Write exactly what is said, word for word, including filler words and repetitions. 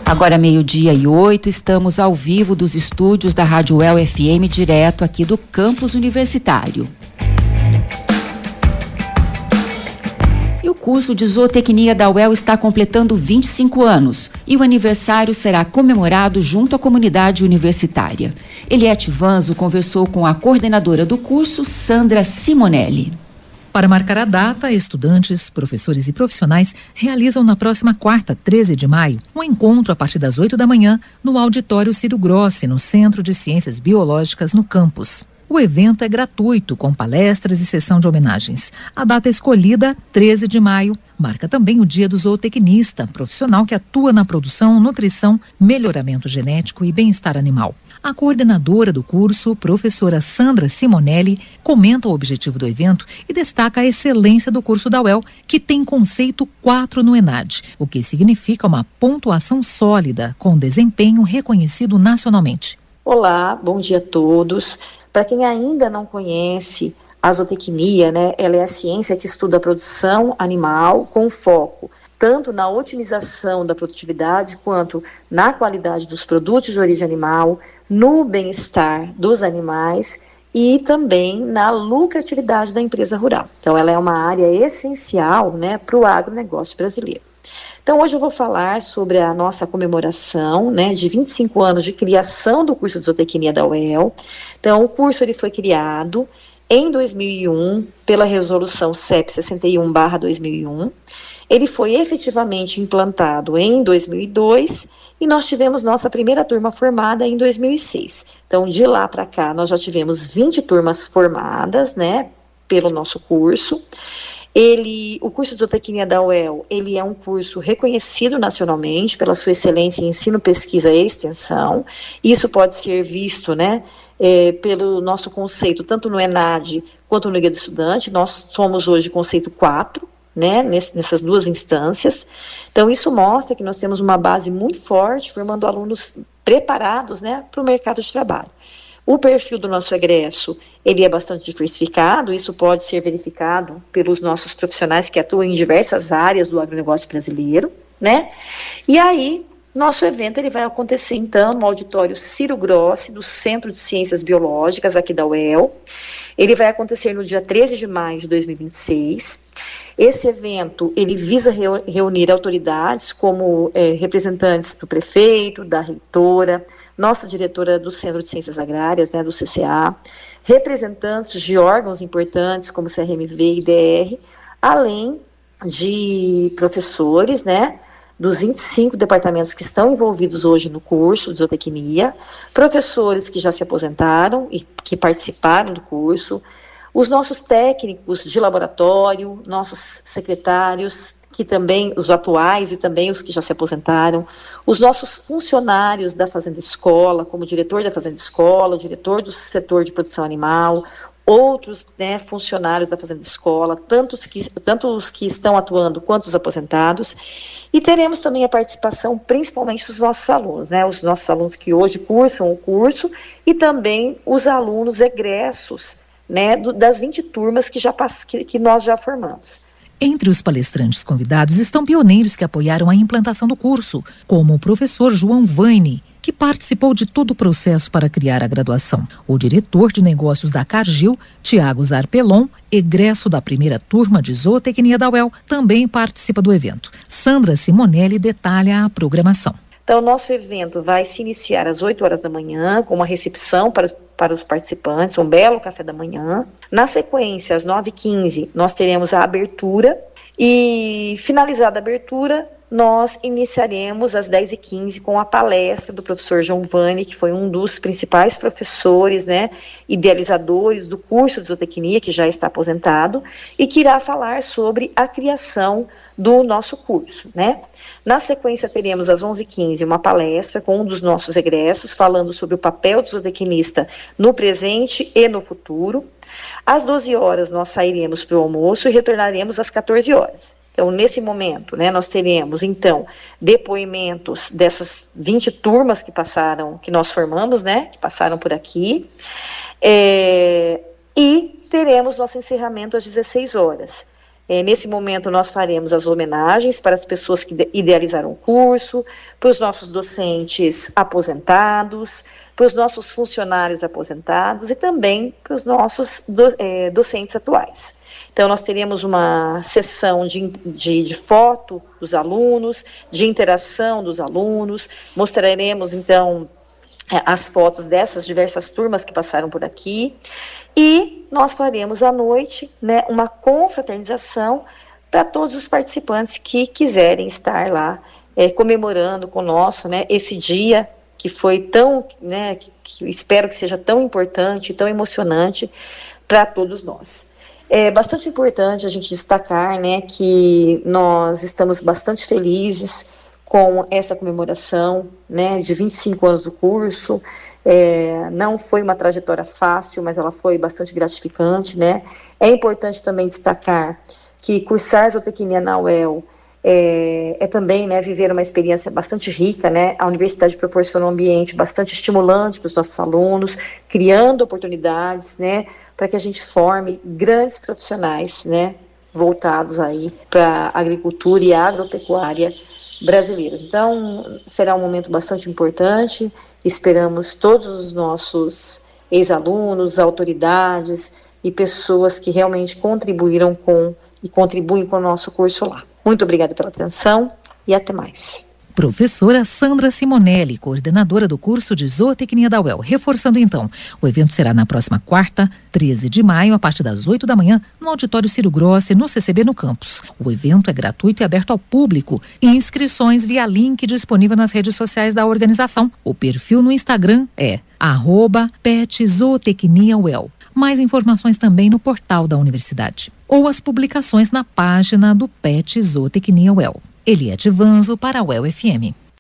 Agora meio-dia e oito, estamos ao vivo dos estúdios da Rádio U E L F M, direto aqui do campus universitário. E o curso de zootecnia da U E L está completando vinte e cinco anos e o aniversário será comemorado junto à comunidade universitária. Eliette Vanzo conversou com a coordenadora do curso, Sandra Simonelli. Para marcar a data, estudantes, professores e profissionais realizam na próxima quarta, treze de maio, um encontro a partir das oito da manhã no auditório Ciro Grossi, no Centro de Ciências Biológicas, no campus. O evento é gratuito, com palestras e sessão de homenagens. A data escolhida, treze de maio, marca também o Dia do Zootecnista, profissional que atua na produção, nutrição, melhoramento genético e bem-estar animal. A coordenadora do curso, professora Sandra Simonelli, comenta o objetivo do evento e destaca a excelência do curso da U E L, que tem conceito quatro no ENAD, o que significa uma pontuação sólida, com desempenho reconhecido nacionalmente. Olá, bom dia a todos. Para quem ainda não conhece a zootecnia, né, ela é a ciência que estuda a produção animal com foco tanto na otimização da produtividade quanto na qualidade dos produtos de origem animal, no bem-estar dos animais e também na lucratividade da empresa rural. Então, ela é uma área essencial, né, para o agronegócio brasileiro. Então, hoje eu vou falar sobre a nossa comemoração, né, de vinte e cinco anos de criação do curso de zootecnia da U E L. Então, o curso ele foi criado em dois mil e um, pela resolução C E P sessenta e um barra dois mil e um, ele foi efetivamente implantado em dois mil e dois e nós tivemos nossa primeira turma formada em dois mil e seis. Então, de lá para cá, nós já tivemos vinte turmas formadas, né, pelo nosso curso. Ele, o curso de zootecnia da U E L, ele é um curso reconhecido nacionalmente pela sua excelência em ensino, pesquisa e extensão. Isso pode ser visto, né, é, pelo nosso conceito, tanto no ENAD quanto no Guia do Estudante. Nós somos hoje conceito quatro, né, nessas duas instâncias. Então, isso mostra que nós temos uma base muito forte, formando alunos preparados, né, para o mercado de trabalho. O perfil do nosso egresso, ele é bastante diversificado, isso pode ser verificado pelos nossos profissionais que atuam em diversas áreas do agronegócio brasileiro, né? E aí, nosso evento ele vai acontecer, então, no auditório Ciro Grossi, do Centro de Ciências Biológicas, aqui da U E L. Ele vai acontecer no dia treze de maio de dois mil e vinte e seis. Esse evento, ele visa reunir autoridades como é, representantes do prefeito, da reitora, nossa diretora do Centro de Ciências Agrárias, né, do C C A, representantes de órgãos importantes como C R M V e I D R, além de professores, né, dos vinte e cinco departamentos que estão envolvidos hoje no curso de zootecnia, professores que já se aposentaram e que participaram do curso, os nossos técnicos de laboratório, nossos secretários, que também, os atuais e também os que já se aposentaram, os nossos funcionários da Fazenda Escola, como o diretor da Fazenda Escola, o diretor do setor de produção animal, outros, né, funcionários da Fazenda Escola, tanto os, que, tanto os que estão atuando quanto os aposentados, e teremos também a participação principalmente dos nossos alunos, né, os nossos alunos que hoje cursam o curso e também os alunos egressos, né, do, das vinte turmas que, já, que, que nós já formamos. Entre os palestrantes convidados estão pioneiros que apoiaram a implantação do curso, como o professor João Vaine, que participou de todo o processo para criar a graduação. O diretor de negócios da Cargill, Tiago Zarpelon, egresso da primeira turma de zootecnia da U E L, também participa do evento. Sandra Simonelli detalha a programação. Então, o nosso evento vai se iniciar às oito horas da manhã, com uma recepção para, para os participantes, um belo café da manhã. Na sequência, às nove e quinze, nós teremos a abertura e, finalizada a abertura, nós iniciaremos às dez e quinze com a palestra do professor João Vaine, que foi um dos principais professores, né, idealizadores do curso de zootecnia, que já está aposentado, e que irá falar sobre a criação do nosso curso, né. Na sequência, teremos às onze e quinze uma palestra com um dos nossos egressos, falando sobre o papel do zootecnista no presente e no futuro. Às doze horas, nós sairemos para o almoço e retornaremos às quatorze horas. Então, nesse momento, né, nós teremos, então, depoimentos dessas vinte turmas que passaram, que nós formamos, né, que passaram por aqui, é, e teremos nosso encerramento às dezesseis horas. É, nesse momento nós faremos as homenagens para as pessoas que idealizaram o curso, para os nossos docentes aposentados, para os nossos funcionários aposentados e também para os nossos do, é, docentes atuais. Então nós teremos uma sessão de, de, de foto dos alunos, de interação dos alunos, mostraremos então as fotos dessas diversas turmas que passaram por aqui, e nós faremos à noite, né, uma confraternização para todos os participantes que quiserem estar lá é, comemorando conosco, né, esse dia que foi tão, né, que, que espero que seja tão importante, tão emocionante para todos nós. É bastante importante a gente destacar, né, que nós estamos bastante felizes com essa comemoração, né, de vinte e cinco anos do curso. É, não foi uma trajetória fácil, mas ela foi bastante gratificante, né. É importante também destacar que cursar zootecnia na U E L é, é também, né, viver uma experiência bastante rica, né. A universidade proporciona um ambiente bastante estimulante para os nossos alunos, criando oportunidades, né, para que a gente forme grandes profissionais, né, voltados aí para a agricultura e a agropecuária brasileiros. Então, será um momento bastante importante. Esperamos todos os nossos ex-alunos, autoridades e pessoas que realmente contribuíram com e contribuem com o nosso curso lá. Muito obrigada pela atenção e até mais. Professora Sandra Simonelli, coordenadora do curso de zootecnia da U E L. Reforçando então, o evento será na próxima quarta, treze de maio, a partir das oito da manhã, no auditório Ciro Grossi, no C C B no campus. O evento é gratuito e aberto ao público e inscrições via link disponível nas redes sociais da organização. O perfil no Instagram é arroba petzootecniaUEL. Mais informações também no portal da universidade. Ou as publicações na página do Pet Zootecnia U E L. Eliette Vanzo para a U E L F M.